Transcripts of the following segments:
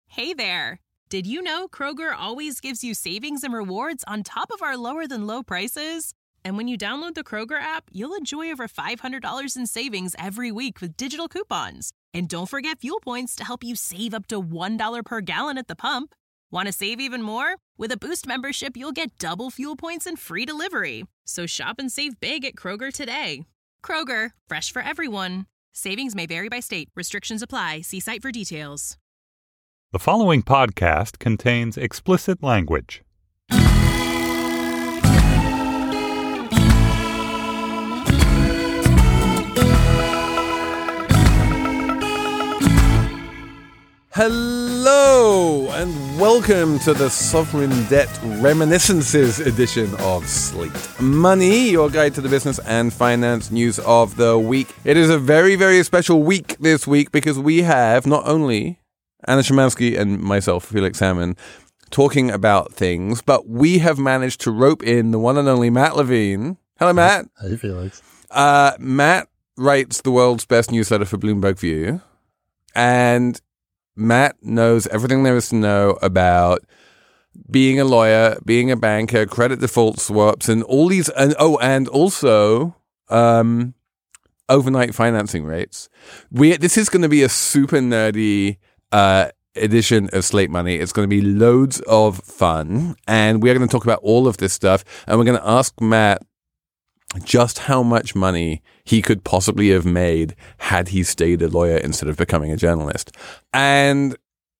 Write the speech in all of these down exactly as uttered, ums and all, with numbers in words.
Hey there! Did you know Kroger always gives you savings and rewards on top of our lower-than-low prices? And when you download the Kroger app, you'll enjoy over five hundred dollars in savings every week with digital coupons. And don't forget fuel points to help you save up to one dollar per gallon at the pump. Want to save even more? With a Boost membership, you'll get double fuel points and free delivery. So shop and save big at Kroger today. Kroger, fresh for everyone. Savings may vary by state. Restrictions apply. See site for details. The following podcast contains explicit language. Hello and welcome to the Sovereign Debt Reminiscences edition of Slate Money, your guide to the business and finance news of the week. It is a very, very special week this week because we have not only Anna Szymanski and myself, Felix Salmon, talking about things, but we have managed to rope in the one and only Matt Levine. Hello, Matt. Hey, Felix. Uh, Matt writes the world's best newsletter for Bloomberg View, and Matt knows everything there is to know about being a lawyer, being a banker, credit default swaps, and all these, and oh, and also um, overnight financing rates. We this is going to be a super nerdy uh, edition of Slate Money. It's going to be loads of fun, and we're going to talk about all of this stuff, and we're going to ask Matt just how much money he could possibly have made had he stayed a lawyer instead of becoming a journalist. And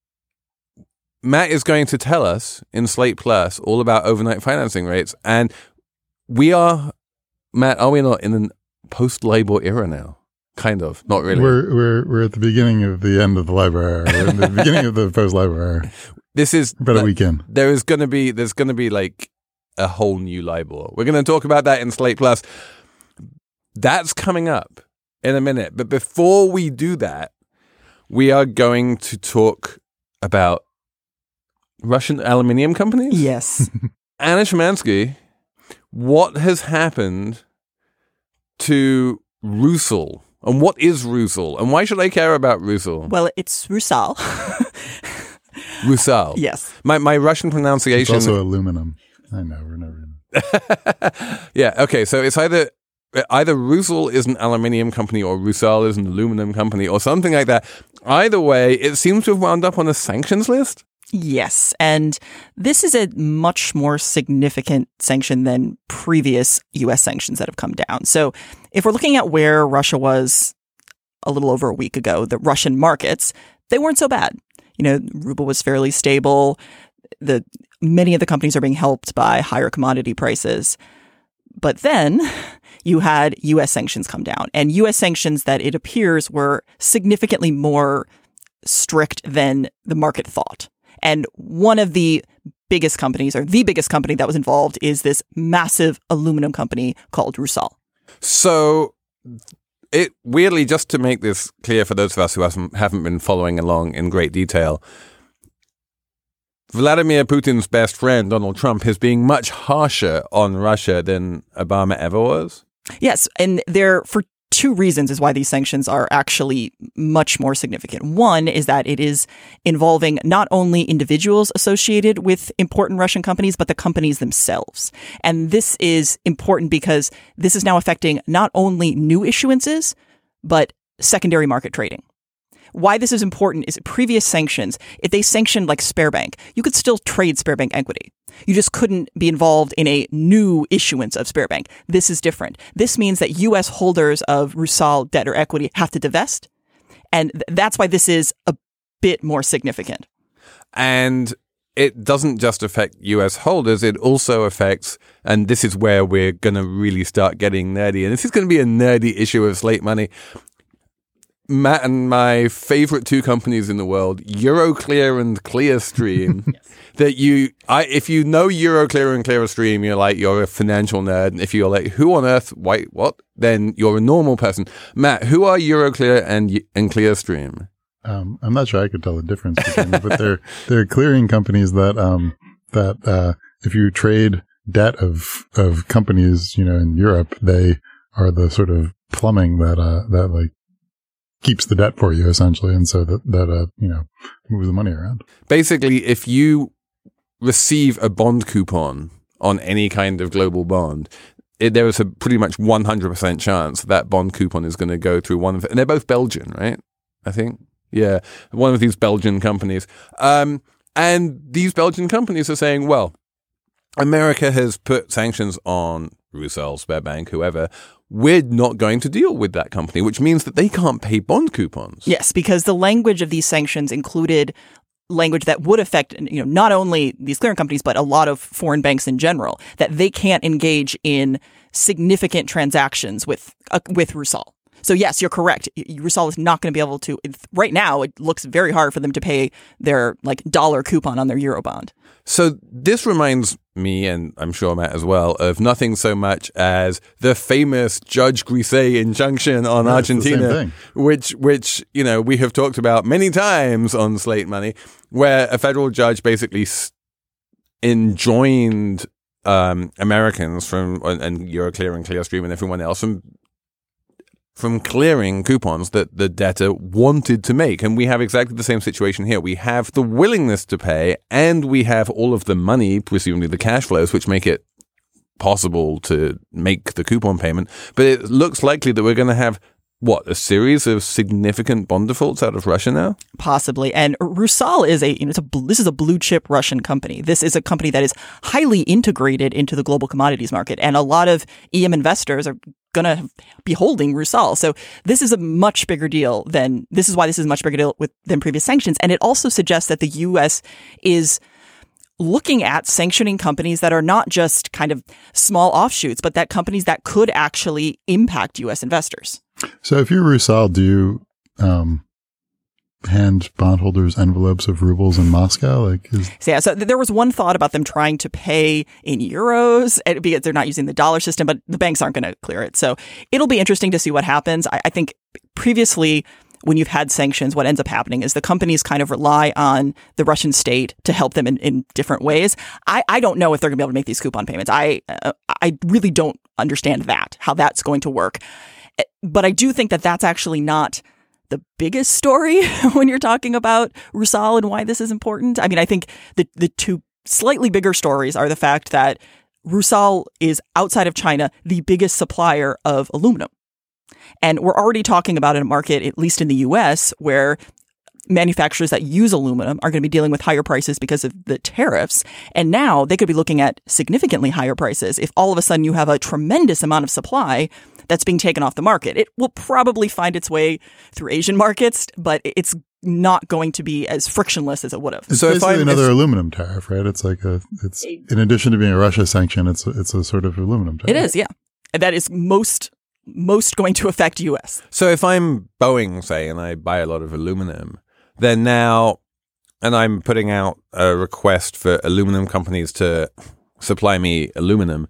Matt is going to tell us in Slate Plus all about overnight financing rates. And we are, Matt, are we not in a post-LIBOR era now? Kind of, not really. We're we're we're at the beginning of the end of the LIBOR era. We're at the beginning of the post-LIBOR era. This is about a weekend. There is going to be there's going to be like a whole new LIBOR. We're going to talk about that in Slate Plus. That's coming up in a minute. But before we do that, we are going to talk about Russian aluminium companies. Yes. Anna Szymanski, what has happened to Rusal? And what is Rusal? And why should I care about Rusal? Well, it's Rusal. Rusal. Yes. My my Russian pronunciation. It's also aluminum. I know, we're never gonna. Yeah, okay, so it's either either Rusal is an aluminium company or Rusal is an aluminum company or something like that. Either way, it seems to have wound up on a sanctions list. Yes, and this is a much more significant sanction than previous U S sanctions that have come down. So if we're looking at where Russia was a little over a week ago, the Russian markets, they weren't so bad. You know, ruble was fairly stable. The many of the companies are being helped by higher commodity prices. But then you had U S sanctions come down, and U S sanctions that it appears were significantly more strict than the market thought. And one of the biggest companies, or the biggest company that was involved, is this massive aluminum company called Rusal. So it weirdly, just to make this clear for those of us who hasn't, haven't been following along in great detail, Vladimir Putin's best friend, Donald Trump, is being much harsher on Russia than Obama ever was. Yes, and there for two reasons is why these sanctions are actually much more significant. One is that it is involving not only individuals associated with important Russian companies, but the companies themselves. And this is important because this is now affecting not only new issuances, but secondary market trading. Why this is important is previous sanctions, if they sanctioned like Sberbank, you could still trade Sberbank equity. You just couldn't be involved in a new issuance of Sberbank. This is different. This means that U S holders of Rusal debt or equity have to divest. And th- that's why this is a bit more significant. And it doesn't just affect U S holders, it also affects, and this is where we're going to really start getting nerdy, and this is going to be a nerdy issue of Slate Money. Matt and my favorite two companies in the world, Euroclear and Clearstream, yes. that you, I, if you know Euroclear and Clearstream, you're like, you're a financial nerd. And if you're like, who on earth, wait, what? Then you're a normal person. Matt, who are Euroclear and, and Clearstream? Um, I'm not sure I could tell the difference between them, but they're, they're clearing companies that, um, that, uh, if you trade debt of, of companies, you know, in Europe, they are the sort of plumbing that, uh, that like, keeps the debt for you essentially. And so that, that, uh, you know, moves the money around. Basically, if you receive a bond coupon on any kind of global bond, it, there is a pretty much one hundred percent chance that bond coupon is going to go through one of, and they're both Belgian, right? I think. Yeah. One of these Belgian companies. Um, and these Belgian companies are saying, well, America has put sanctions on Rusal, Sberbank, whoever. We're not going to deal with that company, which means that they can't pay bond coupons. Yes, because the language of these sanctions included language that would affect, you know, not only these clearing companies, but a lot of foreign banks in general, that they can't engage in significant transactions with uh, with Rusal. So yes, you're correct. Rusal is not going to be able to. Right now, it looks very hard for them to pay their like dollar coupon on their Eurobond. So this reminds me, and I'm sure Matt as well, of nothing so much as the famous Judge Grisey injunction on Yeah, Argentina, which, which, you know, we have talked about many times on Slate Money, where a federal judge basically enjoined um, Americans from, and Euroclear and Clearstream and everyone else from from clearing coupons that the debtor wanted to make. And we have exactly the same situation here. We have the willingness to pay, and we have all of the money, presumably the cash flows, which make it possible to make the coupon payment. But it looks likely that we're going to have, what, a series of significant bond defaults out of Russia now? Possibly. And Rusal is a, you know, it's a, this is a blue chip Russian company. This is a company that is highly integrated into the global commodities market. And a lot of E M investors are going to be holding Rusal. So this is a much bigger deal than, this is why this is a much bigger deal with, than previous sanctions. And it also suggests that the U S is looking at sanctioning companies that are not just kind of small offshoots, but that companies that could actually impact U S investors. So if you're Rusal, do you um, hand bondholders envelopes of rubles in Moscow? Like, is- so, yeah, so th- there was one thought about them trying to pay in euros and because they're not using the dollar system, but the banks aren't going to clear it. So it'll be interesting to see what happens. I, I think previously, when you've had sanctions, what ends up happening is the companies kind of rely on the Russian state to help them in, in different ways. I, I don't know if they're going to be able to make these coupon payments. I uh, I really don't understand that, how that's going to work. But I do think that that's actually not the biggest story when you're talking about Rusal and why this is important. I mean, I think the, the two slightly bigger stories are the fact that Rusal is, outside of China, the biggest supplier of aluminum. And we're already talking about a market, at least in the U S, where manufacturers that use aluminum are going to be dealing with higher prices because of the tariffs. And now they could be looking at significantly higher prices if all of a sudden you have a tremendous amount of supply that's being taken off the market. It will probably find its way through Asian markets, but it's not going to be as frictionless as it would have. It's So if basically I'm- another if- aluminum tariff, right? It's like a, it's in addition to being a Russia sanction, it's it's a sort of aluminum tariff. It is, yeah. And that is most most going to affect U S. So if I'm Boeing, say, and I buy a lot of aluminum, then now, and I'm putting out a request for aluminum companies to supply me aluminum,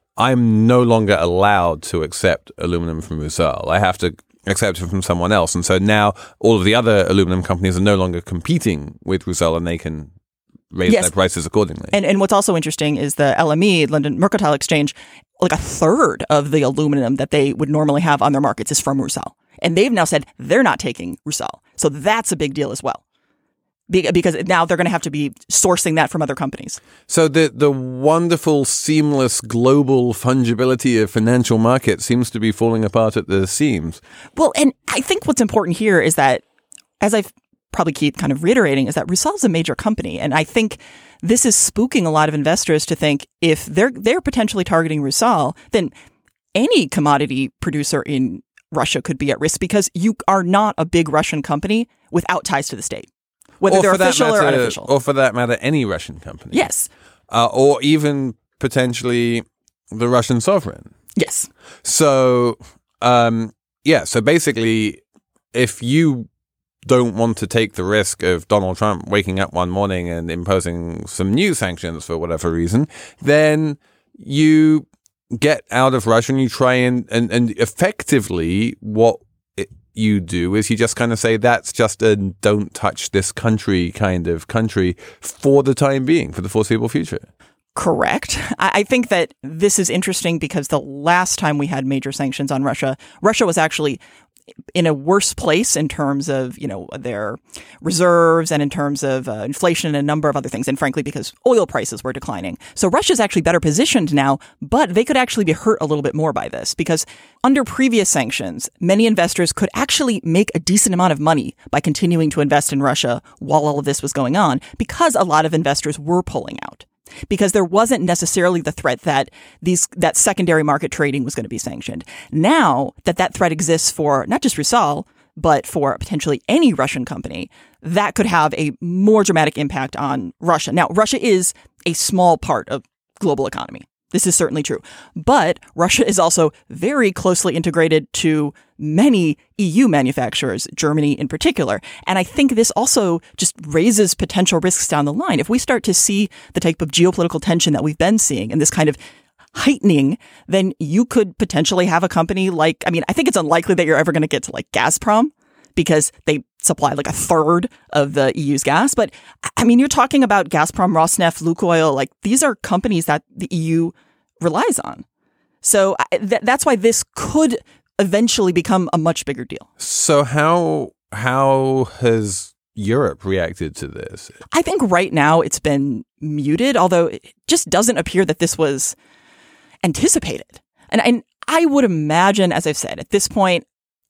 I'm no longer allowed to accept aluminum from Rusal. I have to accept it from someone else. And so now all of the other aluminum companies are no longer competing with Rusal, and they can raise Yes. their prices accordingly. And and what's also interesting is the L M E, London Mercantile Exchange, like a third of the aluminum that they would normally have on their markets is from Rusal. And they've now said they're not taking Rusal. So that's a big deal as well. Be- Because now they're going to have to be sourcing that from other companies. So the the wonderful, seamless, global fungibility of financial markets seems to be falling apart at the seams. Well, and I think what's important here is that, as I've probably keep kind of reiterating, is that Rusal's a major company. And I think this is spooking a lot of investors to think if they're they're potentially targeting Rusal, then any commodity producer in Russia could be at risk because you are not a big Russian company without ties to the state, whether Or they're for that official or matter- unofficial. Or for that matter, any Russian company. Yes. Uh, or even potentially the Russian sovereign. Yes. So, um, yeah, so basically, if you don't want to take the risk of Donald Trump waking up one morning and imposing some new sanctions for whatever reason, then you get out of Russia and you try and, and, and effectively what it, you do is you just kind of say that's just a don't touch this country kind of country for the time being, for the foreseeable future. Correct. I I think that this is interesting because the last time we had major sanctions on Russia, Russia was actually in a worse place in terms of, you know, their reserves and in terms of uh, inflation and a number of other things. And frankly, because oil prices were declining. So Russia's actually better positioned now, but they could actually be hurt a little bit more by this because under previous sanctions, many investors could actually make a decent amount of money by continuing to invest in Russia while all of this was going on because a lot of investors were pulling out. Because there wasn't necessarily the threat that these that secondary market trading was going to be sanctioned. Now that that threat exists for not just Rusal, but for potentially any Russian company, that could have a more dramatic impact on Russia. Now, Russia is a small part of global economy. This is certainly true. But Russia is also very closely integrated to many E U manufacturers, Germany in particular. And I think this also just raises potential risks down the line. If we start to see the type of geopolitical tension that we've been seeing and this kind of heightening, then you could potentially have a company like, I mean, I think it's unlikely that you're ever going to get to like Gazprom because they supply like a third of the E U's gas. But I mean, you're talking about Gazprom, Rosneft, Lukoil, like these are companies that the E U relies on. So th- that's why this could eventually become a much bigger deal. So how how has Europe reacted to this? I think right now it's been muted, although it just doesn't appear that this was anticipated. And, and I would imagine, as I've said, at this point,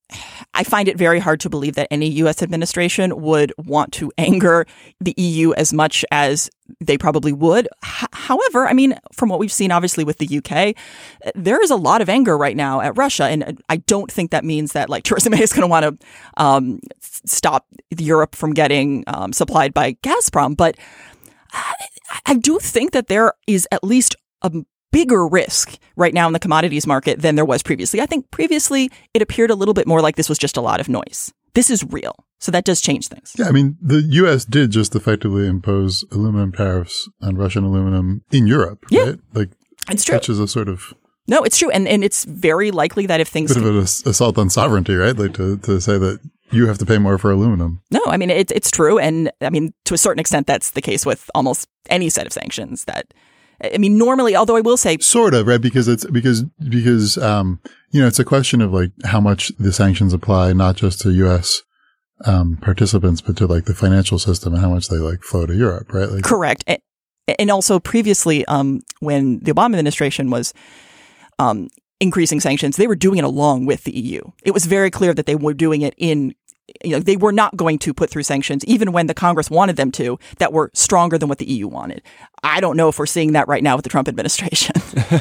I find it very hard to believe that any U S administration would want to anger the E U as much as they probably would. H- however, I mean, from what we've seen, obviously, with the U K, there is a lot of anger right now at Russia. And I don't think that means that, like, Theresa May is going to want to um, stop Europe from getting um, supplied by Gazprom. But I, I do think that there is at least a bigger risk right now in the commodities market than there was previously. I think previously it appeared a little bit more like this was just a lot of noise. This is real. So that does change things. Yeah, I mean, the U S did just effectively impose aluminum tariffs on Russian aluminum in Europe, yeah, right? Like, it's true. Which is a sort of... No, it's true. And and it's very likely that if things... Bit of an assault on sovereignty, right? Like to, to say that you have to pay more for aluminum. No, I mean, it, it's true. And I mean, to a certain extent, that's the case with almost any set of sanctions that... I mean, normally, although I will say, sort of, right? Because it's because because um, you know, it's a question of like how much the sanctions apply, not just to U S um, participants, but to like the financial system and how much they like flow to Europe, right? Like, correct. And, and also previously, um, when the Obama administration was um, increasing sanctions, they were doing it along with the E U. It was very clear that they were doing it in. You know, they were not going to put through sanctions, even when the Congress wanted them to, that were stronger than what the E U wanted. I don't know if we're seeing that right now with the Trump administration.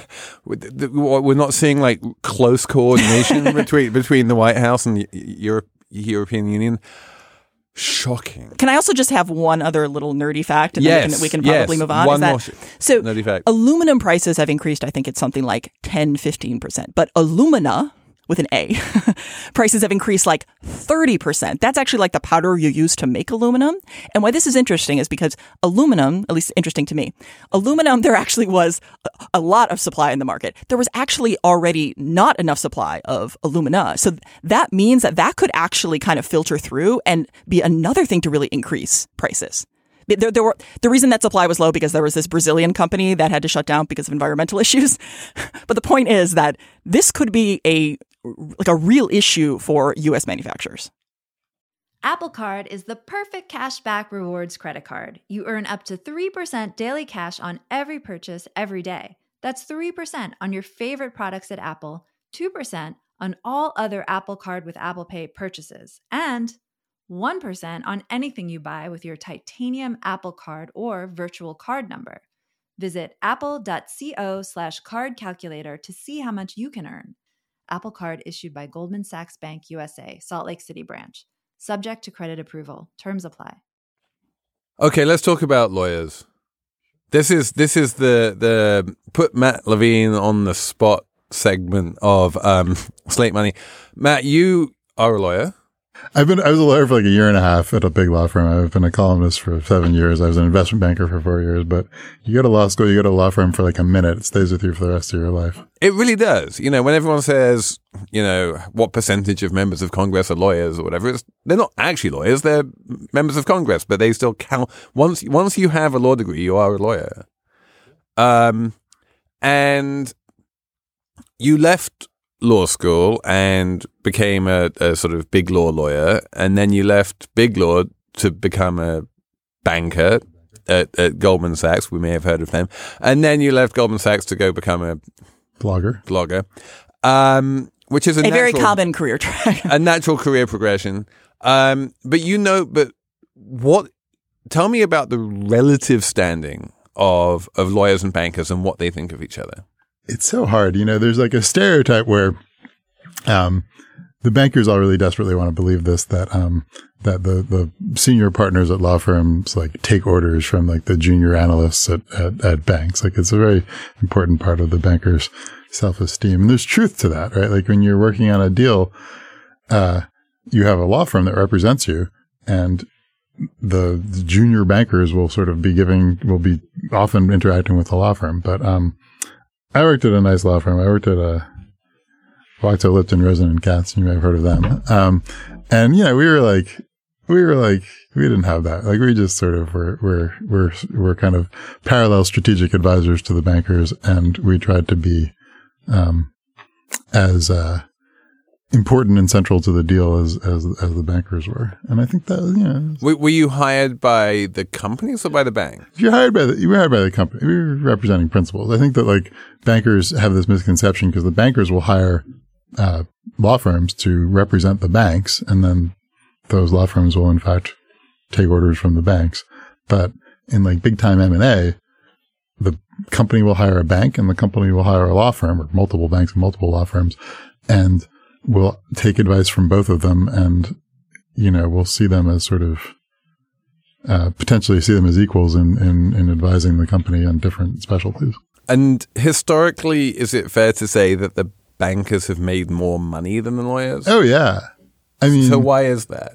We're not seeing like close coordination between between the White House and the Europe, European Union. Shocking. Can I also just have one other little nerdy fact, and yes, then we can, we can probably yes. move on? One Is that, more sh- so nerdy fact. Aluminum prices have increased. I think it's something like ten, fifteen percent, but alumina, with an A, prices have increased like thirty percent. That's actually like the powder you use to make aluminum. And why this is interesting is because aluminum, at least interesting to me, aluminum, there actually was a lot of supply in the market. There was actually already not enough supply of alumina. So that means that that could actually kind of filter through and be another thing to really increase prices. There, there were, the reason that supply was low because there was this Brazilian company that had to shut down because of environmental issues. But the point is that this could be a like a real issue for U S manufacturers. Apple Card is the perfect cashback rewards credit card. You earn up to three percent daily cash on every purchase every day. That's three percent on your favorite products at Apple, two percent on all other Apple Card with Apple Pay purchases, and one percent on anything you buy with your titanium Apple Card or virtual card number. Visit apple.co slash card calculator to see how much you can earn. Apple Card issued by Goldman Sachs Bank U S A, Salt Lake City branch. Subject to credit approval. Terms apply. Okay, let's talk about lawyers. This is this is the the put Matt Levine on the spot segment of um, Slate Money. Matt, you are a lawyer. I've been, I was a lawyer for like a year and a half at a big law firm. I've been a columnist for seven years. I was an investment banker for four years, but you go to law school, you go to a law firm for like a minute. It stays with you for the rest of your life. It really does. You know, when everyone says, you know, what percentage of members of Congress are lawyers or whatever, it's, they're not actually lawyers. They're members of Congress, but they still count. Once, once you have a law degree, you are a lawyer. Um, and you left law school and became a, a sort of big law lawyer, and then you left big law to become a banker at, at Goldman Sachs. We may have heard of them. And then you left Goldman Sachs to go become a Blogger. blogger, um, which is a, A natural, very common career track. a natural career progression. Um, but you know, but what? Tell me about the relative standing of of lawyers and bankers and what they think of each other. It's so hard. You know, there's like a stereotype where um, the bankers all really desperately want to believe this, that um, that the, the senior partners at law firms like take orders from like the junior analysts at, at, at banks. Like it's a very important part of the banker's self-esteem. And there's truth to that, right? Like when you're working on a deal, uh, you have a law firm that represents you, and the, the junior bankers will sort of be giving, will be often interacting with the law firm. But um, I worked at a nice law firm. I worked at a Wachter, Lipton, Rosen and Katz. You may have heard of them. Um, and you know, we were like, we were like, we didn't have that. Like we just sort of were, were, were, were kind of parallel strategic advisors to the bankers, and we tried to be um, as uh, important and central to the deal as, as as the bankers were. And I think that, you know, Were, were you hired by the companies or by the bank? you're hired by the you were hired by the company. We were representing principals. I think that like bankers have this misconception because the bankers will hire uh, law firms to represent the banks, and then those law firms will in fact take orders from the banks. But in like big time M and A, the company will hire a bank and the company will hire a law firm, or multiple banks and multiple law firms, and we'll take advice from both of them, and, you know, we'll see them as sort of, uh, potentially see them as equals in, in, in advising the company on different specialties. And historically, is it fair to say that the bankers have made more money than the lawyers? Oh, yeah. I mean, so why is that?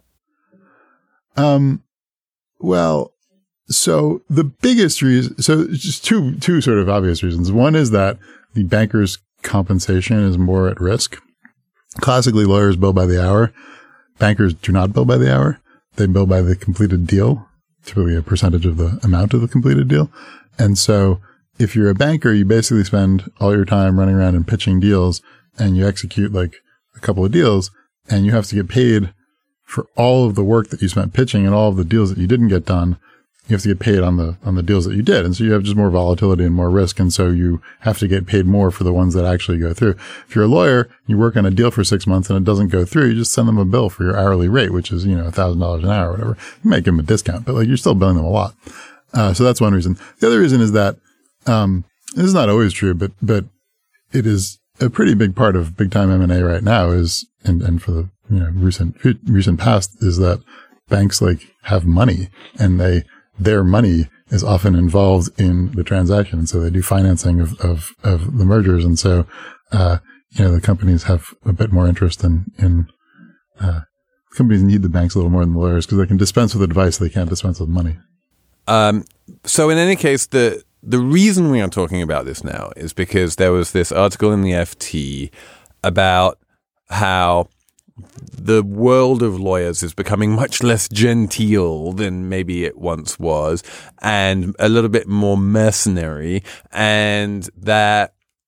Um, well, so the biggest reason, so just two, two sort of obvious reasons. One is that the banker's compensation is more at risk. Classically, lawyers bill by the hour. Bankers do not bill by the hour. They bill by the completed deal, typically a percentage of the amount of the completed deal. And so if you're a banker, you basically spend all your time running around and pitching deals, and you execute like a couple of deals, and you have to get paid for all of the work that you spent pitching and all of the deals that you didn't get done. You have to get paid on the, on the deals that you did. And so you have just more volatility and more risk. And so you have to get paid more for the ones that actually go through. If you're a lawyer, you work on a deal for six months and it doesn't go through, you just send them a bill for your hourly rate, which is, you know, a thousand dollars an hour or whatever. You might give them a discount, but like you're still billing them a lot. Uh, so that's one reason. The other reason is that, um, this is not always true, but, but it is a pretty big part of big time M and A right now is, and, and for the, you know, recent, recent past is that banks like have money, and they, their money is often involved in the transaction. And so they do financing of, of, of the mergers. And so, uh, you know, the companies have a bit more interest in, in, uh, companies need the banks a little more than the lawyers because they can dispense with advice. They can't dispense with money. Um, so in any case, the, the reason we are talking about this now is because there was this article in the F T about how the world of lawyers is becoming much less genteel than maybe it once was, and a little bit more mercenary, and that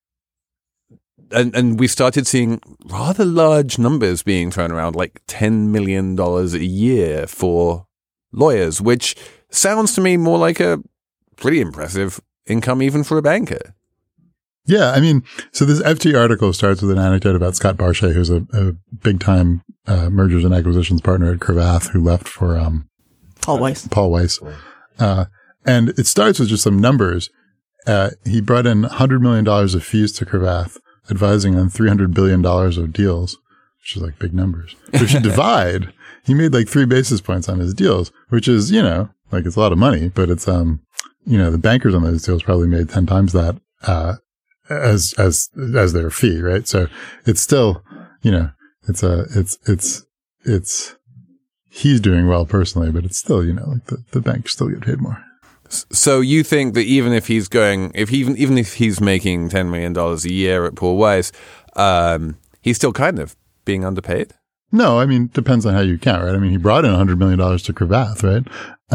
and, and we started seeing rather large numbers being thrown around, like ten million dollars a year for lawyers, which sounds to me more like a pretty impressive income even for a banker. Yeah, I mean, so this F T article starts with an anecdote about Scott Barchet, who's a, a big-time uh, mergers and acquisitions partner at Cravath, who left for um, Paul Weiss. Paul Weiss. Uh, and it starts with just some numbers. Uh, he brought in one hundred million dollars of fees to Cravath, advising on three hundred billion dollars of deals, which is like big numbers. So if you divide, he made like three basis points on his deals, which is, you know, like it's a lot of money, but it's, um, you know, the bankers on those deals probably made ten times that, uh, as, as, as their fee, right? So it's still, you know, it's a, it's, it's, it's, he's doing well personally, but it's still, you know, like the, the banks still get paid more. So you think that even if he's going, if he, even, even if he's making ten million dollars a year at Paul Weiss, um, he's still kind of being underpaid? No, I mean, depends on how you count, right? I mean, he brought in one hundred million dollars to Cravath, right? Um,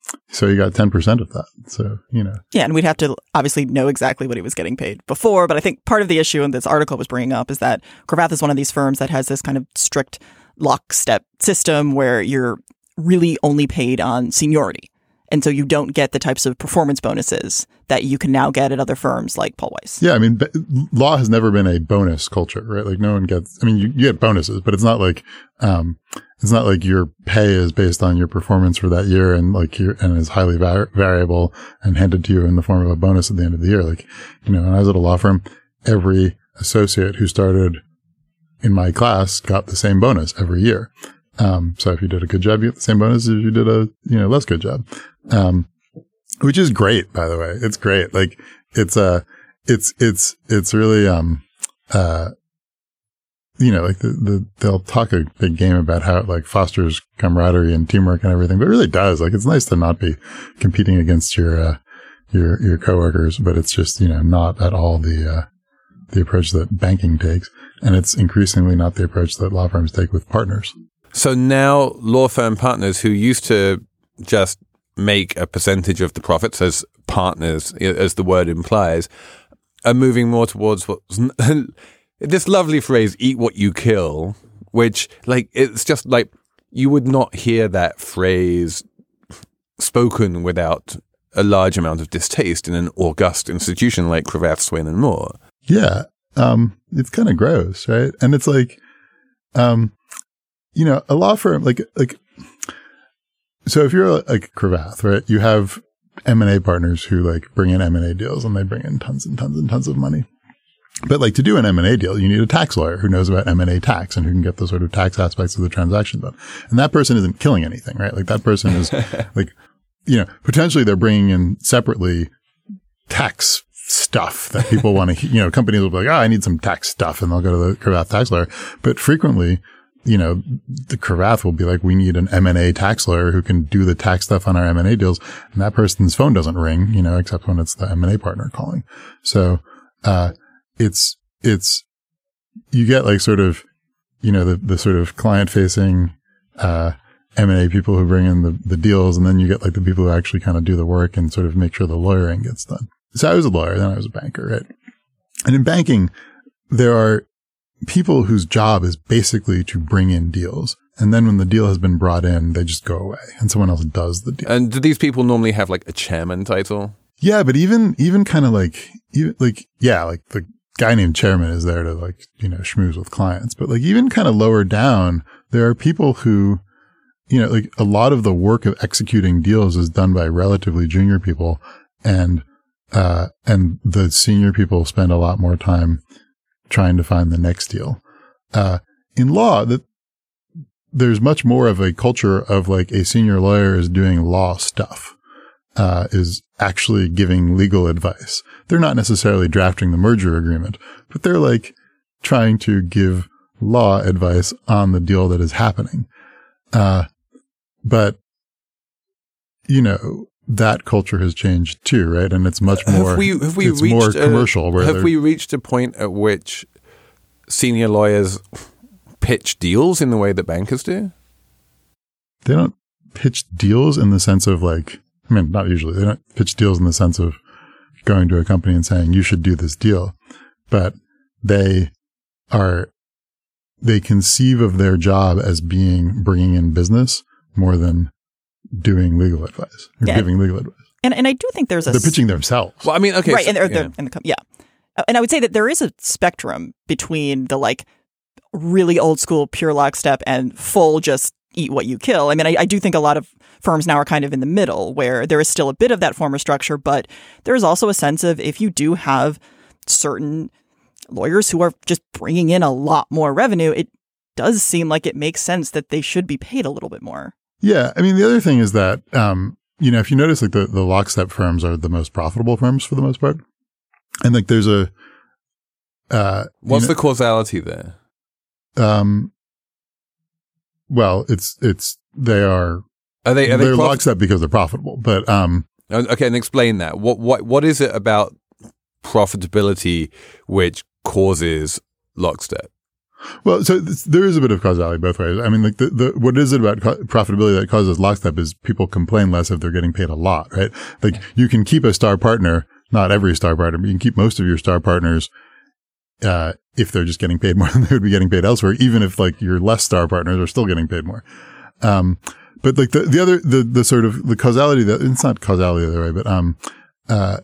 so you got ten percent of that. So, you know. Yeah, and we'd have to obviously know exactly what he was getting paid before. But I think part of the issue, and this article was bringing up, is that Cravath is one of these firms that has this kind of strict lockstep system where you're really only paid on seniority. And so you don't get the types of performance bonuses that you can now get at other firms like Paul Weiss. Yeah, I mean, law has never been a bonus culture, right? Like no one gets, I mean, you, you get bonuses, but it's not like, um, it's not like your pay is based on your performance for that year and like your, and is highly var- variable and handed to you in the form of a bonus at the end of the year. Like, you know, when I was at a law firm, every associate who started in my class got the same bonus every year. Um, so if you did a good job, you get the same bonus as if you did a, you know, less good job. Um, which is great, by the way. It's great. Like, it's, uh, it's, it's, it's really, um, uh, you know, like the, the, they'll talk a big game about how it like fosters camaraderie and teamwork and everything, but it really does. Like, it's nice to not be competing against your, uh, your, your coworkers, but it's just, you know, not at all the, uh, the approach that banking takes. And it's increasingly not the approach that law firms take with partners. So now law firm partners who used to just make a percentage of the profits as partners, as the word implies, are moving more towards what's this lovely phrase, eat what you kill, which like, it's just like, you would not hear that phrase spoken without a large amount of distaste in an august institution like Cravath, Swaine and Moore. Yeah. Um, it's kind of gross, right? And it's like, um, you know, a law firm, like, like, so if you're like Cravath, right, you have M and A partners who like bring in M and A deals and they bring in tons and tons and tons of money. But like to do an M and A deal, you need a tax lawyer who knows about M and A tax and who can get the sort of tax aspects of the transaction done. And that person isn't killing anything, right? Like that person is like, you know, potentially they're bringing in separately tax stuff that people want to, you know, companies will be like, oh, I need some tax stuff. And they'll go to the Cravath tax lawyer. But frequently, you know, the Cravath will be like, we need an M and A tax lawyer who can do the tax stuff on our M and A deals. And that person's phone doesn't ring, you know, except when it's the M and A partner calling. So, uh, it's, it's, you get like sort of, you know, the, the sort of client facing, uh, M and A people who bring in the, the deals. And then you get like the people who actually kind of do the work and sort of make sure the lawyering gets done. So I was a lawyer, then I was a banker, right? And in banking, there are people whose job is basically to bring in deals. And then when the deal has been brought in, they just go away and someone else does the deal. And do these people normally have like a chairman title? Yeah, but even, even kind of like, even like, yeah, like the guy named chairman is there to like, you know, schmooze with clients. But like even kind of lower down, there are people who, you know, like a lot of the work of executing deals is done by relatively junior people. And, uh, and the senior people spend a lot more time trying to find the next deal. Uh, in law, that there's much more of a culture of like a senior lawyer is doing law stuff, uh, is actually giving legal advice. They're not necessarily drafting the merger agreement, but they're like trying to give law advice on the deal that is happening. Uh, but, you know, that culture has changed too, right? And it's much more, have we, have we it's reached more a, commercial. Where have we reached a point at which senior lawyers pitch deals in the way that bankers do? They don't pitch deals in the sense of like, I mean, not usually. They don't pitch deals in the sense of going to a company and saying, you should do this deal. But they are, they conceive of their job as being bringing in business more than doing legal advice or yeah. giving legal advice. And and I do think there's a... They're pitching themselves. Well, I mean, okay. Right, so, and they're, yeah. they're in the, com- yeah. And I would say that there is a spectrum between the like really old school pure lockstep and full just eat what you kill. I mean, I, I do think a lot of firms now are kind of in the middle where there is still a bit of that former structure, but there is also a sense of if you do have certain lawyers who are just bringing in a lot more revenue, it does seem like it makes sense that they should be paid a little bit more. Yeah. I mean, the other thing is that, um, you know, if you notice like the, the lockstep firms are the most profitable firms for the most part. And like there's a, uh, what's you know, the causality there? Um, well, it's, it's, they are, Are they, are they they're prof- lockstep because they're profitable, but, um, okay. And explain that. What, what, what is it about profitability which causes lockstep? Well, so th- there is a bit of causality both ways. I mean, like the, the what is it about co- profitability that causes lockstep is people complain less if they're getting paid a lot, right? Like you can keep a star partner, not every star partner, but you can keep most of your star partners uh if they're just getting paid more than they would be getting paid elsewhere, even if like your less star partners are still getting paid more. Um, but like the the other the the sort of the causality that it's not causality the other way, but um uh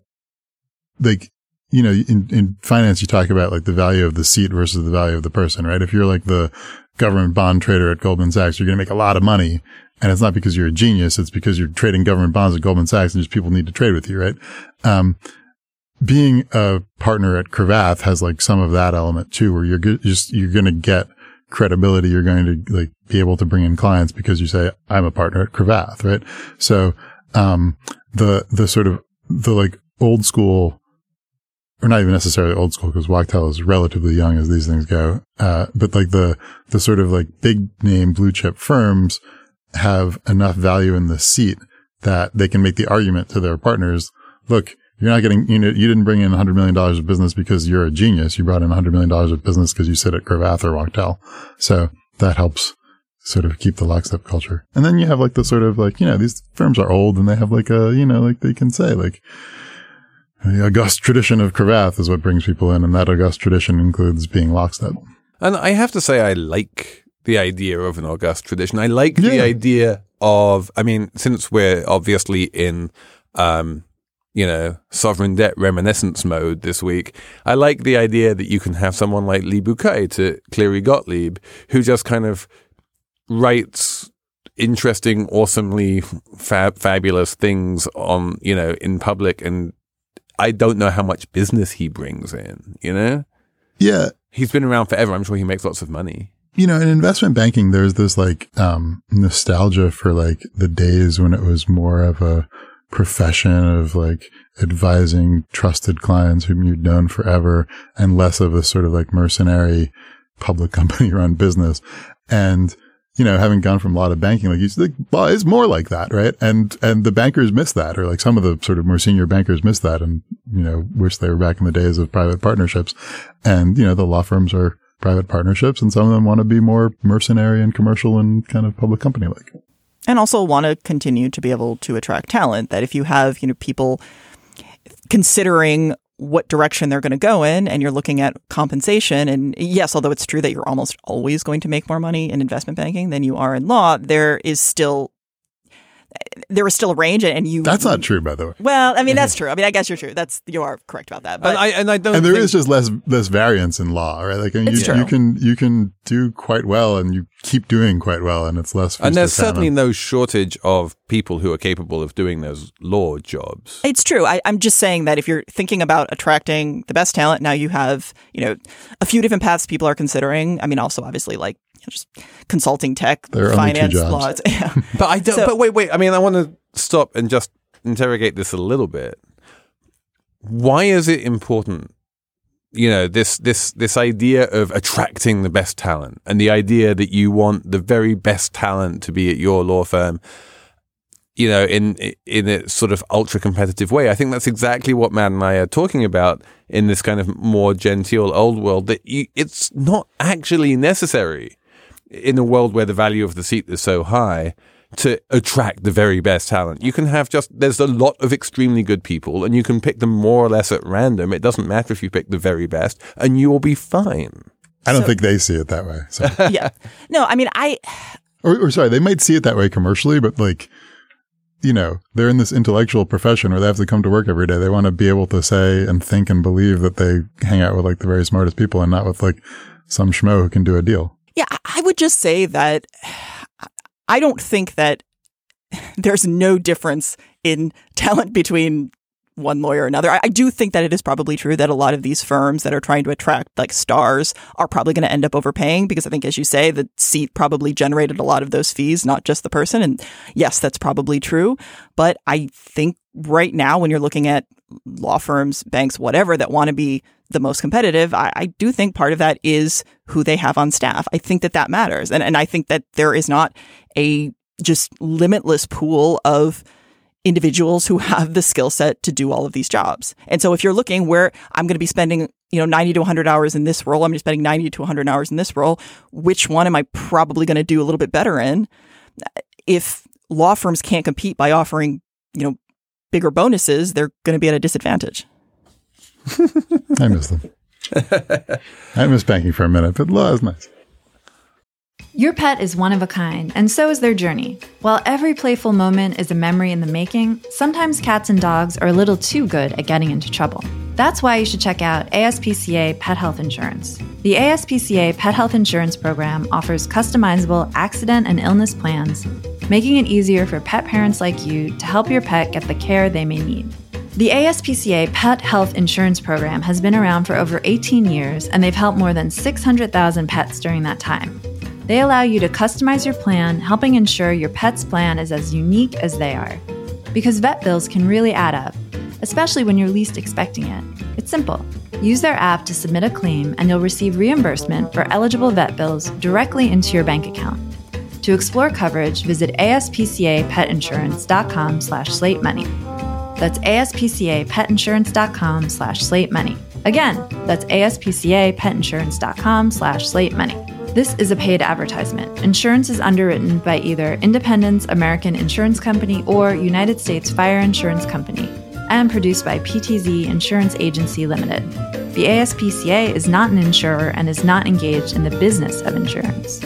like. You know, in, in finance, you talk about like the value of the seat versus the value of the person, right? If you're like the government bond trader at Goldman Sachs, you're going to make a lot of money. And it's not because you're a genius. It's because you're trading government bonds at Goldman Sachs and just people need to trade with you, right? Um, being a partner at Cravath has like some of that element too, where you're just, you're going to get credibility. You're going to like be able to bring in clients because you say, I'm a partner at Cravath, right? So, um, the, the sort of the like old school, or not even necessarily old school because Wachtell is relatively young as these things go. Uh, but like the, the sort of like big name blue chip firms have enough value in the seat that they can make the argument to their partners. Look, you're not getting, you know, you didn't bring in a hundred million dollars of business because you're a genius. You brought in a hundred million dollars of business because you sit at Cravath or Wachtell. So that helps sort of keep the lockstep culture. And then you have like the sort of like, you know, these firms are old and they have like a, you know, like they can say like, the august tradition of Cravath is what brings people in, and that august tradition includes being lockstep. And I have to say, I like the idea of an august tradition. I like Yeah. the idea of, I mean, since we're obviously in, um, you know, sovereign debt reminiscence mode this week, I like the idea that you can have someone like Lee Bouquet to Cleary Gottlieb, who just kind of writes interesting, awesomely fab- fabulous things on, you know, in public, and I don't know how much business he brings in, you know? Yeah. He's been around forever. I'm sure he makes lots of money. You know, in investment banking, there's this like, um, nostalgia for like the days when it was more of a profession of like advising trusted clients whom you'd known forever and less of a sort of like mercenary public company run business. And, you know, having gone from a lot of banking, like you said, well, it's more like that, right? And, and the bankers miss that, or like some of the sort of more senior bankers miss that and, you know, wish they were back in the days of private partnerships. And, you know, the law firms are private partnerships and some of them want to be more mercenary and commercial and kind of public company like. And also want to continue to be able to attract talent, that if you have, you know, people considering what direction they're going to go in and you're looking at compensation. And yes, although it's true that you're almost always going to make more money in investment banking than you are in law, there is still there is still a range, and you That's not true, by the way. Well, I mean, that's true. I mean, I guess you're true. That's you are correct about that. But And I, and I don't And there think, is just less less variance in law, right? Like I mean, It's you, true. you can you can do quite well, and you keep doing quite well, and it's less. and there's feast or famine. certainly no shortage of people who are capable of doing those law jobs. it's true. I, I'm just saying that if you're thinking about attracting the best talent, now you have, you know, a few different paths people are considering. I mean, also obviously like you know, just consulting, tech, There are only two finance, jobs. law. It's- Yeah. But I don't. So- but wait, wait. I mean, I want to stop and just interrogate this a little bit. Why is it important? You know, this this this idea of attracting the best talent, and the idea that you want the very best talent to be at your law firm. You know, in in a sort of ultra competitive way. I think that's exactly what Matt and I are talking about in this kind of more genteel old world. That you, it's not actually necessary in a world where the value of the seat is so high to attract the very best talent. You can have just, there's a lot of extremely good people and you can pick them more or less at random. It doesn't matter if you pick the very best and you will be fine. I don't So- think they see it that way. So. yeah. No, I mean, I or, or sorry, they might see it that way commercially, but like, you know, they're in this intellectual profession where they have to come to work every day. They want to be able to say and think and believe that they hang out with like the very smartest people and not with like some schmo who can do a deal. Yeah, I would just say that I don't think that there's no difference in talent between one lawyer or another. I, I do think that it is probably true that a lot of these firms that are trying to attract like stars are probably going to end up overpaying because I think, as you say, the seat probably generated a lot of those fees, not just the person. And yes, that's probably true. But I think right now, when you're looking at law firms, banks, whatever, that want to be the most competitive, I, I do think part of that is who they have on staff. I think that that matters. And, and I think that there is not a just limitless pool of individuals who have the skill set to do all of these jobs. And so if you're looking where I'm going to be spending you know, ninety to one hundred hours in this role. I'm just spending ninety to one hundred hours in this role. Which one am I probably going to do a little bit better in? If law firms can't compete by offering, you know, bigger bonuses, they're going to be at a disadvantage. I miss them. I miss banking for a minute, but law is nice. Your pet is one of a kind, and so is their journey. While every playful moment is a memory in the making, sometimes cats and dogs are a little too good at getting into trouble. That's why you should check out A S P C A Pet Health Insurance. The A S P C A Pet Health Insurance Program offers customizable accident and illness plans, making it easier for pet parents like you to help your pet get the care they may need. The A S P C A Pet Health Insurance Program has been around for over eighteen years, and they've helped more than six hundred thousand pets during that time. They allow you to customize your plan, helping ensure your pet's plan is as unique as they are. Because vet bills can really add up, especially when you're least expecting it. It's simple. Use their app to submit a claim, and you'll receive reimbursement for eligible vet bills directly into your bank account. To explore coverage, visit aspcapetinsurance.com slash slate money. That's aspcapetinsurance.com slash slate money. Again, that's aspcapetinsurance.com slash slate money. This is a paid advertisement. Insurance is underwritten by either Independence American Insurance Company or United States Fire Insurance Company and produced by P T Z Insurance Agency Limited. The A S P C A is not an insurer and is not engaged in the business of insurance.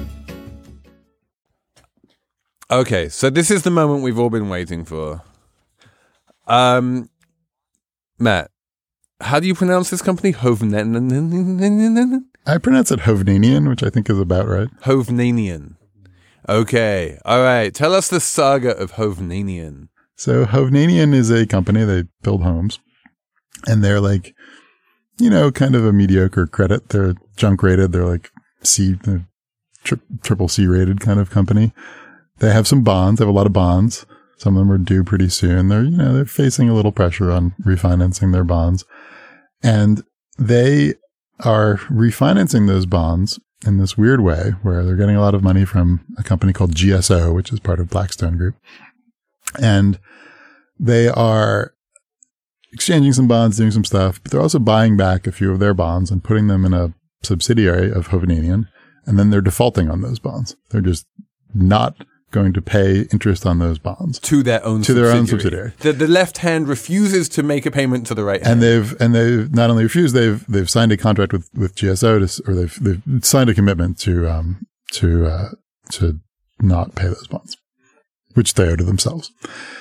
Okay, so this is the moment we've all been waiting for. Um, Matt, how do you pronounce this company? Hovnanian? I pronounce it Hovnanian, which I think is about right. Hovnanian. Okay. All right. Tell us the saga of Hovnanian. So Hovnanian is a company. They build homes. And they're like, you know, kind of a mediocre credit. They're junk rated. They're like C, tri- triple C rated kind of company. They have some bonds. They have a lot of bonds. Some of them are due pretty soon. They're, you know, they're facing a little pressure on refinancing their bonds. And they are refinancing those bonds in this weird way where they're getting a lot of money from a company called G S O, which is part of Blackstone Group. And they are exchanging some bonds, doing some stuff, but they're also buying back a few of their bonds and putting them in a subsidiary of Hovnanian. And then they're defaulting on those bonds. They're just not going to pay interest on those bonds to their own to subsidiary. their own subsidiary. The, the left hand refuses to make a payment to the right hand, and they've and they've not only refused, they've they've signed a contract with, with G S O to, or they've they've signed a commitment to um to uh, to not pay those bonds, which they owe to themselves.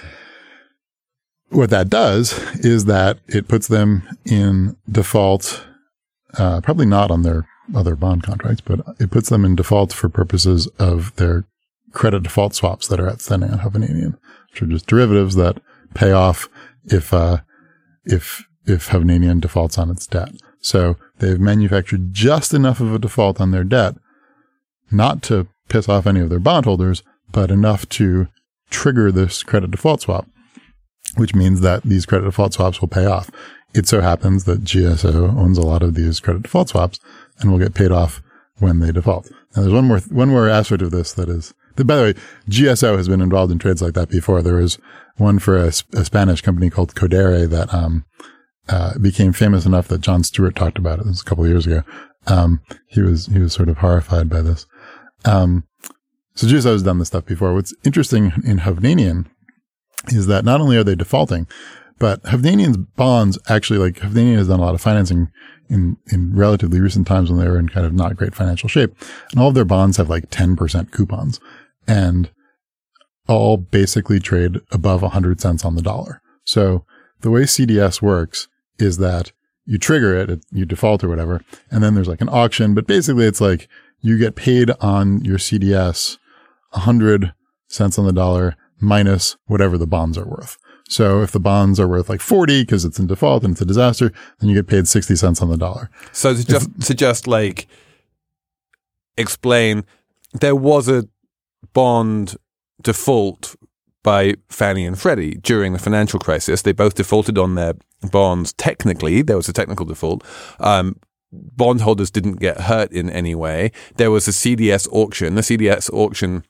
What that does is that it puts them in default, uh, probably not on their other bond contracts, but it puts them in default for purposes of their credit default swaps that are outstanding on Hovnanian, which are just derivatives that pay off if uh, if if Hovnanian defaults on its debt. So they've manufactured just enough of a default on their debt, not to piss off any of their bondholders, but enough to trigger this credit default swap, which means that these credit default swaps will pay off. It so happens that G S O owns a lot of these credit default swaps and will get paid off when they default. Now, there's one more one more aspect of this that is. By the way, G S O has been involved in trades like that before. There was one for a, a Spanish company called Codere that um, uh, became famous enough that Jon Stewart talked about it. This was a couple of years ago. Um, he was he was sort of horrified by this. Um, so G S O has done this stuff before. What's interesting in Hovnanian is that not only are they defaulting, but Hovnanian's bonds actually, like Hovnanian has done a lot of financing in, in relatively recent times when they were in kind of not great financial shape. And all of their bonds have like ten percent coupons. And all basically trade above one hundred cents on the dollar. So the way C D S works is that you trigger it, it, you default or whatever, and then there's like an auction. But basically it's like you get paid on your C D S one hundred cents on the dollar minus whatever the bonds are worth. So if the bonds are worth like forty because it's in default and it's a disaster, then you get paid sixty cents on the dollar. So to just, if, to just like explain, there was a bond default by Fannie and Freddie during the financial crisis. They both defaulted on their bonds. Technically, there was a technical default. Um, bondholders didn't get hurt in any way. There was a C D S auction. The C D S auction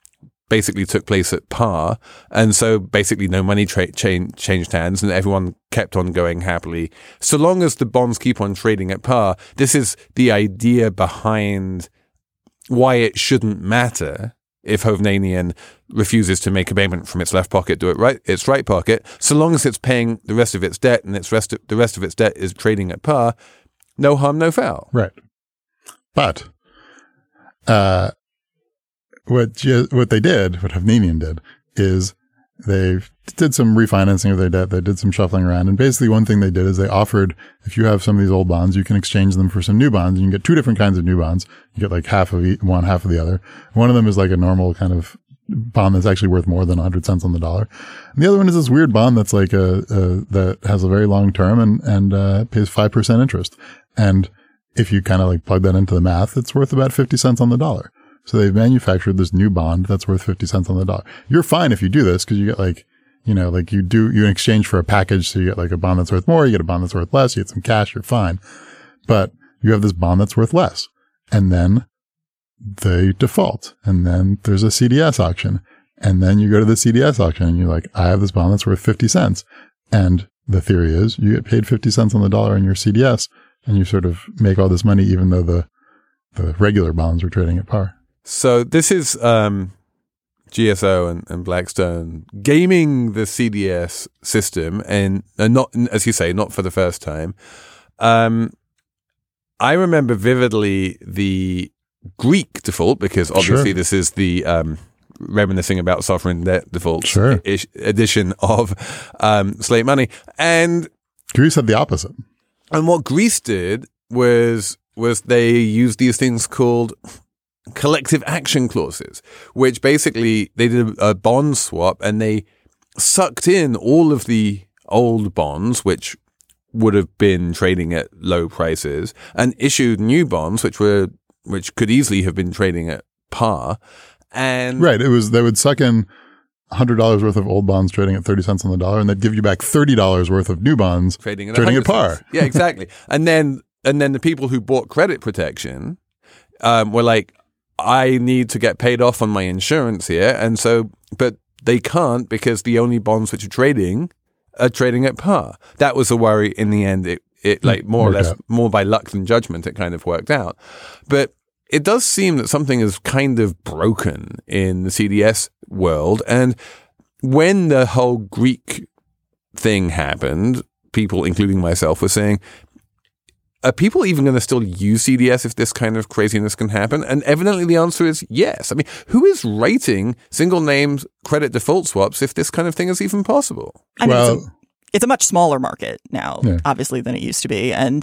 basically took place at par. And so basically no money tra- cha- changed hands and everyone kept on going happily. So long as the bonds keep on trading at par, this is the idea behind why it shouldn't matter if Hovnanian refuses to make a payment from its left pocket to it right, its right pocket, so long as it's paying the rest of its debt and its rest of, the rest of its debt is trading at par, no harm, no foul. Right. But uh, what what they did, what Hovnanian did, is they did some refinancing of their debt. They did some shuffling around. And basically one thing they did is they offered, if you have some of these old bonds, you can exchange them for some new bonds. You can get two different kinds of new bonds. You get like half of each, one, half of the other. One of them is like a normal kind of bond that's actually worth more than one hundred cents on the dollar. And the other one is this weird bond that's like a, a that has a very long term and, and uh, pays five percent interest. And if you kind of like plug that into the math, it's worth about fifty cents on the dollar. So they've manufactured this new bond that's worth fifty cents on the dollar. You're fine if you do this because you get like, you know, like you do, you exchange for a package. So you get like a bond that's worth more, you get a bond that's worth less, you get some cash, you're fine. But you have this bond that's worth less. And then they default. And then there's a C D S auction. And then you go to the C D S auction and you're like, I have this bond that's worth fifty cents. And the theory is you get paid fifty cents on the dollar in your C D S and you sort of make all this money even though the, the regular bonds are trading at par. So this is um, G S O and, and Blackstone gaming the C D S system, and, and not, as you say, not for the first time. Um, I remember vividly the Greek default, because obviously Sure. this is the um, reminiscing about sovereign debt default Sure. ish, edition of um, Slate Money, and Greece had the opposite. and what Greece did was was they used these things called collective action clauses, which basically they did a bond swap and they sucked in all of the old bonds, which would have been trading at low prices, and issued new bonds, which were which could easily have been trading at par. And Right. It was, they would suck in one hundred dollars worth of old bonds trading at thirty cents on the dollar, and they'd give you back thirty dollars worth of new bonds trading at, trading at one hundred par. cents. Yeah, exactly. and then and then the people who bought credit protection um, were like, I need to get paid off on my insurance here. And so, but they can't because the only bonds which are trading are trading at par. That was a worry in the end. It, it like more or Worked less, out. more by luck than judgment, it kind of worked out. But it does seem that something is kind of broken in the C D S world. And when the whole Greek thing happened, people, including myself, were saying, are people even going to still use C D S if this kind of craziness can happen? And evidently the answer is yes. I mean, who is rating single name credit default swaps if this kind of thing is even possible? I mean, Well- it's, a, it's a much smaller market now, Yeah. obviously, than it used to be. And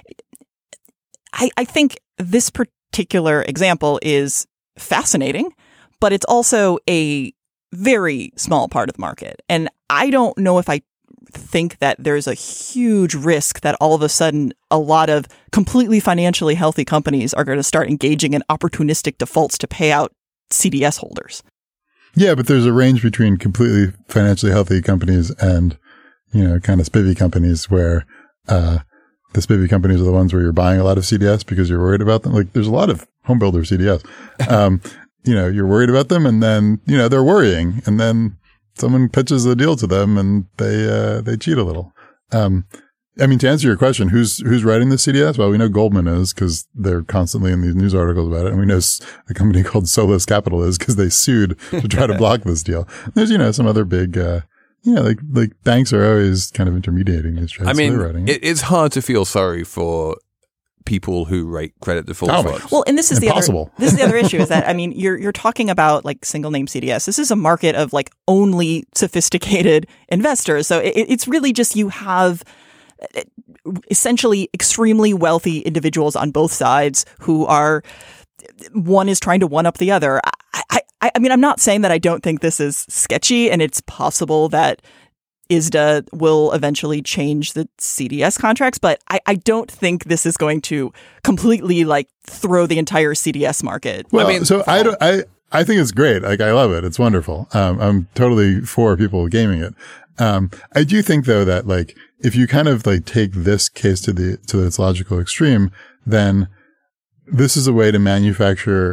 I, I think this particular example is fascinating, but it's also a very small part of the market. And I don't know if I think that there's a huge risk that all of a sudden a lot of completely financially healthy companies are going to start engaging in opportunistic defaults to pay out C D S holders. Yeah, but there's a range between completely financially healthy companies and, you know, kind of spivvy companies where uh, the spivvy companies are the ones where you're buying a lot of C D S because you're worried about them. Like there's a lot of home builder C D S. Um, you know, you're worried about them and then, you know, they're worrying and then someone pitches the deal to them and they uh, they cheat a little. Um, I mean, to answer your question, who's who's writing the C D S? Well, we know Goldman is because they're constantly in these news articles about it. And we know a company called Solis Capital is because they sued to try to block this deal. There's, you know, some other big, uh, you know, like like banks are always kind of intermediating these trades. I mean, so they're writing it. it, it's hard to feel sorry for people who rate credit default Oh, swaps. Well, and this is Impossible. the other this is the other issue is that I mean you're you're talking about like single name C D S. This is a market of like only sophisticated investors. So it, it's really just you have essentially extremely wealthy individuals on both sides who are one is trying to one up the other. I, I I mean I'm not saying that I don't think this is sketchy and it's possible that I S D A will eventually change the C D S contracts, but I, I don't think this is going to completely like throw the entire C D S market. Well, I mean, so I, don't, I, I think it's great. Like, I love it. It's wonderful. Um, I'm totally for people gaming it. Um, I do think though that like, if you kind of like take this case to the, to its logical extreme, then this is a way to manufacture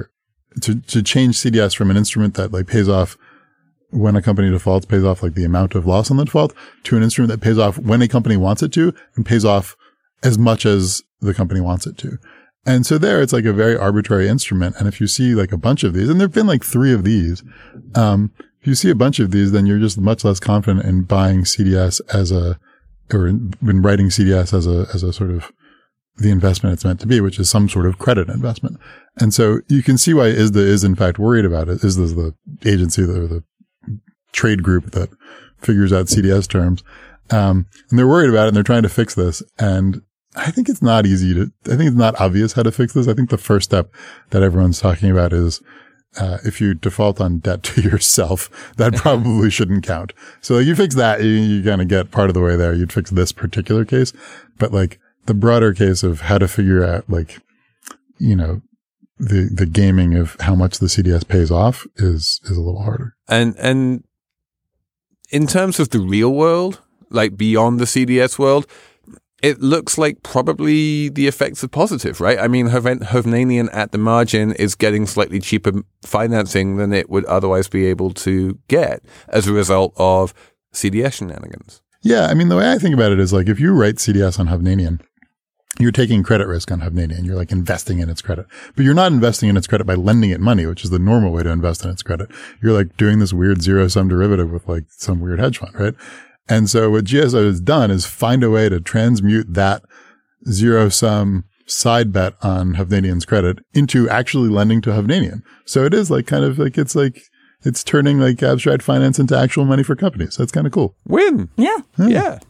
to, to change C D S from an instrument that like pays off when a company defaults, pays off like the amount of loss on the default, to an instrument that pays off when a company wants it to and pays off as much as the company wants it to. And so there it's like a very arbitrary instrument. And if you see like a bunch of these, and there've been like three of these, um, if you see a bunch of these, then you're just much less confident in buying C D S as a, or in, in writing C D S as a, as a sort of the investment it's meant to be, which is some sort of credit investment. And so you can see why I S D A is in fact worried about it. I S D A is the agency or the trade group that figures out C D S terms. Um, and they're worried about it and they're trying to fix this. And I think it's not easy to, I think it's not obvious how to fix this. I think the first step that everyone's talking about is, uh, if you default on debt to yourself, that probably shouldn't count. So like, you fix that, you, you kind of get part of the way there. You'd fix this particular case, but like the broader case of how to figure out like, you know, the, the gaming of how much the C D S pays off is, is a little harder. And, and in terms of the real world, like beyond the C D S world, it looks like probably the effects are positive, right? I mean, Hovnanian at the margin is getting slightly cheaper financing than it would otherwise be able to get as a result of C D S shenanigans. Yeah, I mean, the way I think about it is like if you write C D S on Hovnanian, you're taking credit risk on Hovnanian. You're like investing in its credit, but you're not investing in its credit by lending it money, which is the normal way to invest in its credit. You're like doing this weird zero sum derivative with like some weird hedge fund, right? And so what G S O has done is find a way to transmute that zero sum side bet on Hovnanian's credit into actually lending to Hovnanian. So it is like kind of like, it's like, it's turning like abstract finance into actual money for companies. That's kind of cool. Win. Yeah. Yeah. yeah.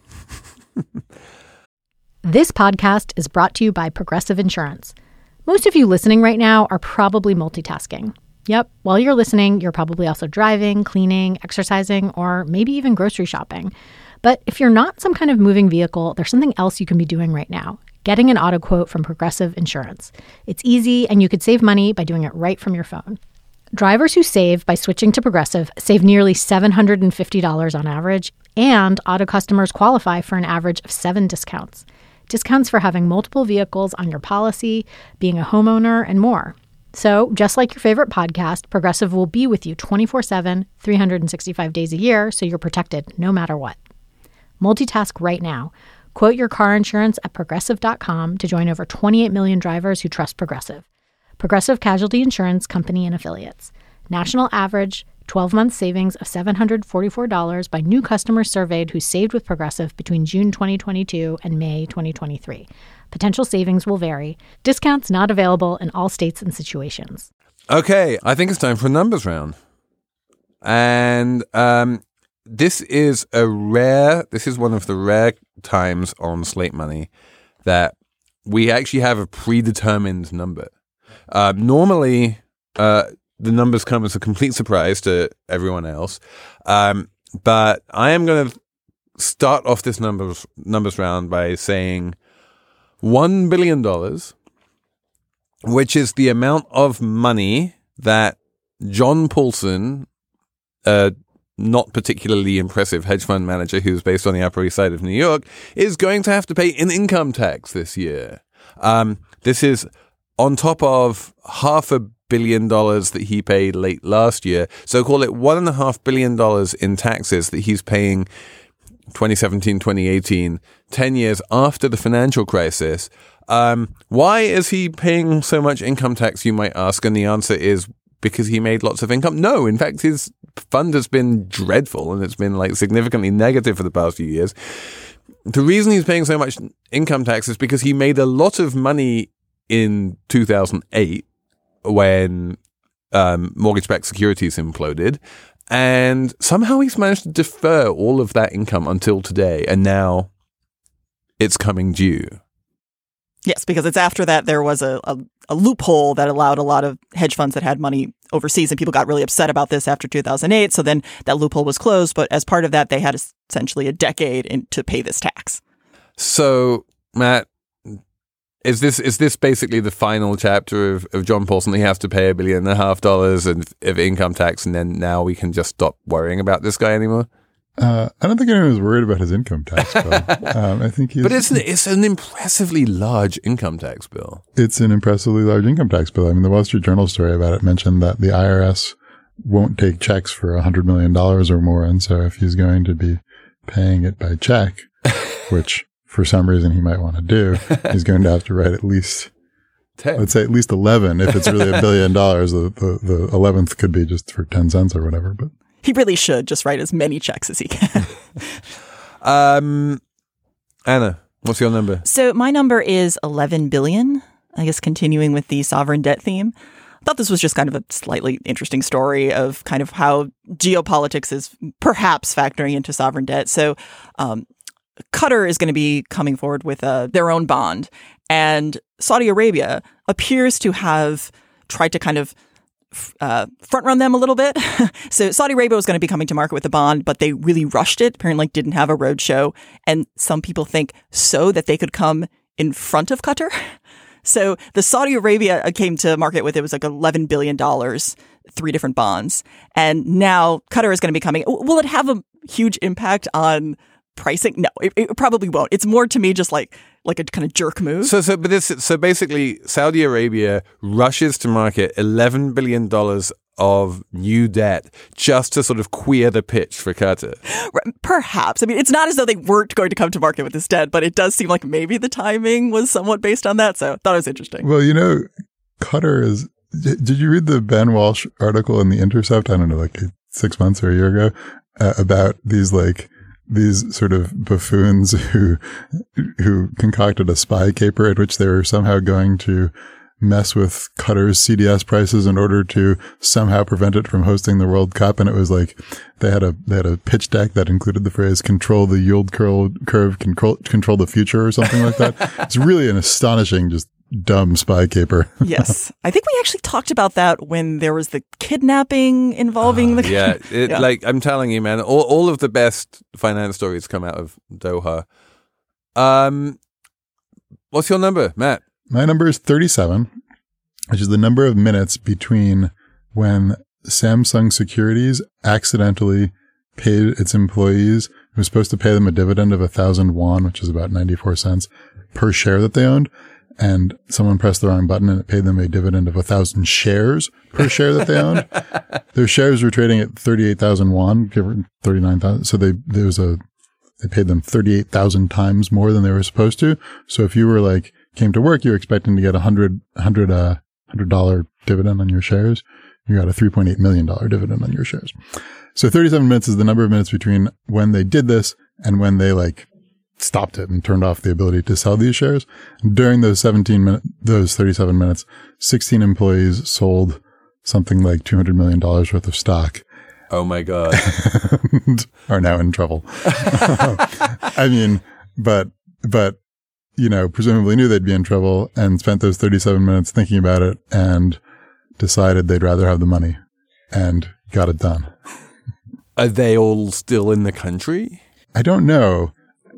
This podcast is brought to you by Progressive Insurance. Most of you listening right now are probably multitasking. Yep, while you're listening, you're probably also driving, cleaning, exercising, or maybe even grocery shopping. But if you're not some kind of moving vehicle, there's something else you can be doing right now. Getting an auto quote from Progressive Insurance. It's easy, and you could save money by doing it right from your phone. Drivers who save by switching to Progressive save nearly seven hundred fifty dollars on average, and auto customers qualify for an average of seven discounts. Discounts for having multiple vehicles on your policy, being a homeowner, and more. So, just like your favorite podcast, Progressive will be with you twenty-four seven, three hundred sixty-five days a year, so you're protected no matter what. Multitask right now. Quote your car insurance at Progressive dot com to join over twenty-eight million drivers who trust Progressive. Progressive Casualty Insurance Company and Affiliates. National average twelve-month savings of seven hundred forty-four dollars by new customers surveyed who saved with Progressive between June twenty twenty-two and May twenty twenty-three. Potential savings will vary. Discounts not available in all states and situations. Okay, I think it's time for a numbers round. And um, this is a rare, this is one of the rare times on Slate Money that we actually have a predetermined number. Uh, normally, uh, the numbers come as a complete surprise to everyone else. Um, but I am going to start off this numbers numbers round by saying one billion dollars, which is the amount of money that John Paulson, a not particularly impressive hedge fund manager who's based on the Upper East Side of New York, is going to have to pay in income tax this year. Um, this is on top of half a billion dollars that he paid late last year. So call it one and a half billion dollars in taxes that he's paying twenty seventeen, twenty eighteen, ten years after the financial crisis. Um, why is he paying so much income tax, you might ask? And the answer is because he made lots of income. No, in fact, his fund has been dreadful and it's been like significantly negative for the past few years. The reason he's paying so much income tax is because he made a lot of money in two thousand eight when um, mortgage-backed securities imploded. And somehow he's managed to defer all of that income until today. And now it's coming due. Yes, because it's after that there was a, a, a loophole that allowed a lot of hedge funds that had money overseas. And people got really upset about this after two thousand eight. So then that loophole was closed. But as part of that, they had essentially a decade in, to pay this tax. So, Matt, Is this is this basically the final chapter of, of John Paulson? He has to pay a billion and a half dollars of, of income tax, and then now we can just stop worrying about this guy anymore? Uh, I don't think anyone was worried about his income tax bill. um, I think he's, But it's an, it's an impressively large income tax bill. It's an impressively large income tax bill. I mean, the Wall Street Journal story about it mentioned that the I R S won't take checks for one hundred million dollars or more. And so if he's going to be paying it by check, which for some reason he might want to do, he's going to have to write at least, ten. Let's say at least eleven. If it's really a billion dollars, the, the, the eleventh could be just for ten cents or whatever. But he really should just write as many checks as he can. um, Anna, what's your number? So my number is eleven billion. I guess continuing with the sovereign debt theme. I thought this was just kind of a slightly interesting story of kind of how geopolitics is perhaps factoring into sovereign debt. So um, Qatar is going to be coming forward with uh, their own bond, and Saudi Arabia appears to have tried to kind of uh, front run them a little bit. So Saudi Arabia was going to be coming to market with a bond, but they really rushed it. Apparently like, didn't have a roadshow. And some people think so that they could come in front of Qatar. So the Saudi Arabia came to market with, it was like eleven billion dollars, three different bonds. And now Qatar is going to be coming. Will it have a huge impact on pricing? No, it, it probably won't. It's more to me just like like a kind of jerk move. So, so, but this, so basically, Saudi Arabia rushes to market eleven billion dollars of new debt just to sort of queer the pitch for Qatar. Perhaps. I mean, it's not as though they weren't going to come to market with this debt, but it does seem like maybe the timing was somewhat based on that. So I thought it was interesting. Well, you know, Qatar is. Did you read the Ben Walsh article in The Intercept? I don't know, like six months or a year ago, uh, about these like. These sort of buffoons who who concocted a spy caper at which they were somehow going to mess with Qatar's C D S prices in order to somehow prevent it from hosting the World Cup. And it was like they had a they had a pitch deck that included the phrase "control the yield curve, curve control control the future" or something like that. It's really an astonishing, just dumb spy caper. Yes. I think we actually talked about that when there was the kidnapping involving uh, the... Yeah, it, yeah. Like, I'm telling you, man, all, all of the best finance stories come out of Doha. Um, what's your number, Matt? My number is thirty-seven, which is the number of minutes between when Samsung Securities accidentally paid its employees, who was supposed to pay them a dividend of a thousand won, which is about ninety-four cents per share that they owned. And someone pressed the wrong button and it paid them a dividend of a thousand shares per share that they owned. Their shares were trading at thirty-eight thousand won, give or thirty-nine thousand. So they, there was a, they paid them thirty-eight thousand times more than they were supposed to. So if you were like, came to work, you were expecting to get a hundred, hundred, uh, hundred dollar dividend on your shares. You got a three point eight million dollars dividend on your shares. So thirty-seven minutes is the number of minutes between when they did this and when they like, stopped it and turned off the ability to sell these shares. During those seventeen minutes, those thirty-seven minutes, sixteen employees sold something like two hundred million dollars worth of stock. Oh my God. And are now in trouble. I mean, but, but, you know, presumably knew they'd be in trouble and spent those thirty-seven minutes thinking about it and decided they'd rather have the money and got it done. Are they all still in the country? I don't know.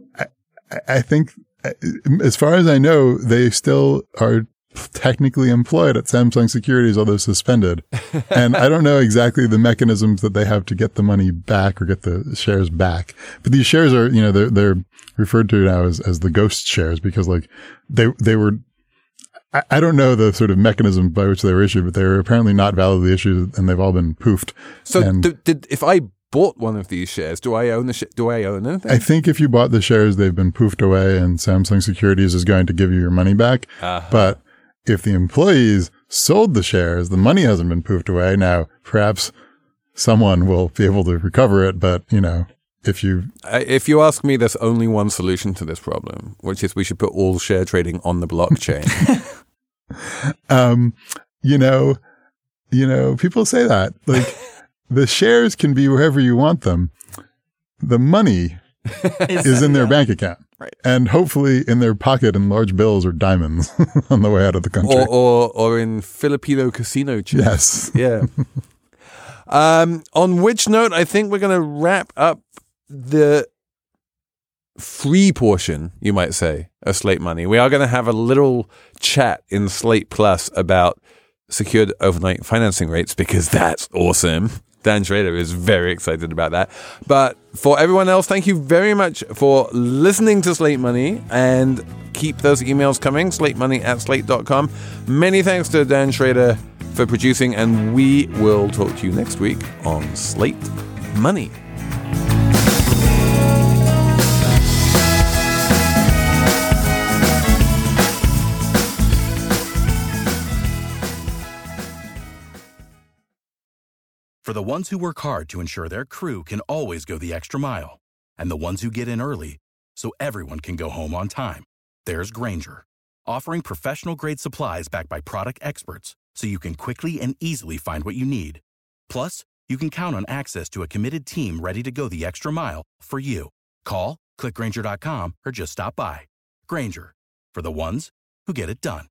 I think, as far as I know, they still are technically employed at Samsung Securities, although suspended. And I don't know exactly the mechanisms that they have to get the money back or get the shares back. But these shares are, you know, they're, they're referred to now as, as the ghost shares because like they, they were, I, I don't know the sort of mechanism by which they were issued, but they were apparently not validly issued and they've all been poofed. So and, did, did if I bought one of these shares, do I own the sh- do I own anything? I think if you bought the shares, they've been poofed away and Samsung Securities is going to give you your money back. Uh-huh. But if the employees sold the shares, the money hasn't been poofed away. Now, perhaps someone will be able to recover it. But, you know, if you... Uh, if you ask me, there's only one solution to this problem, which is we should put all share trading on the blockchain. um, you know, you know, people say that. Like... The shares can be wherever you want them. The money is in their yeah. bank account. Right. And hopefully in their pocket in large bills or diamonds on the way out of the country. Or or, or in Filipino casino chips. Yes. Yeah. um, on which note, I think we're going to wrap up the free portion, you might say, of Slate Money. We are going to have a little chat in Slate Plus about secured overnight financing rates because that's awesome. Dan Schrader is very excited about that. But for everyone else, thank you very much for listening to Slate Money, and keep those emails coming, slatemoney at slate dot com. Many thanks to Dan Schrader for producing, and we will talk to you next week on Slate Money. For the ones who work hard to ensure their crew can always go the extra mile, and the ones who get in early so everyone can go home on time, there's Grainger, offering professional-grade supplies backed by product experts so you can quickly and easily find what you need. Plus, you can count on access to a committed team ready to go the extra mile for you. Call, click Grainger dot com, or just stop by. Grainger, for the ones who get it done.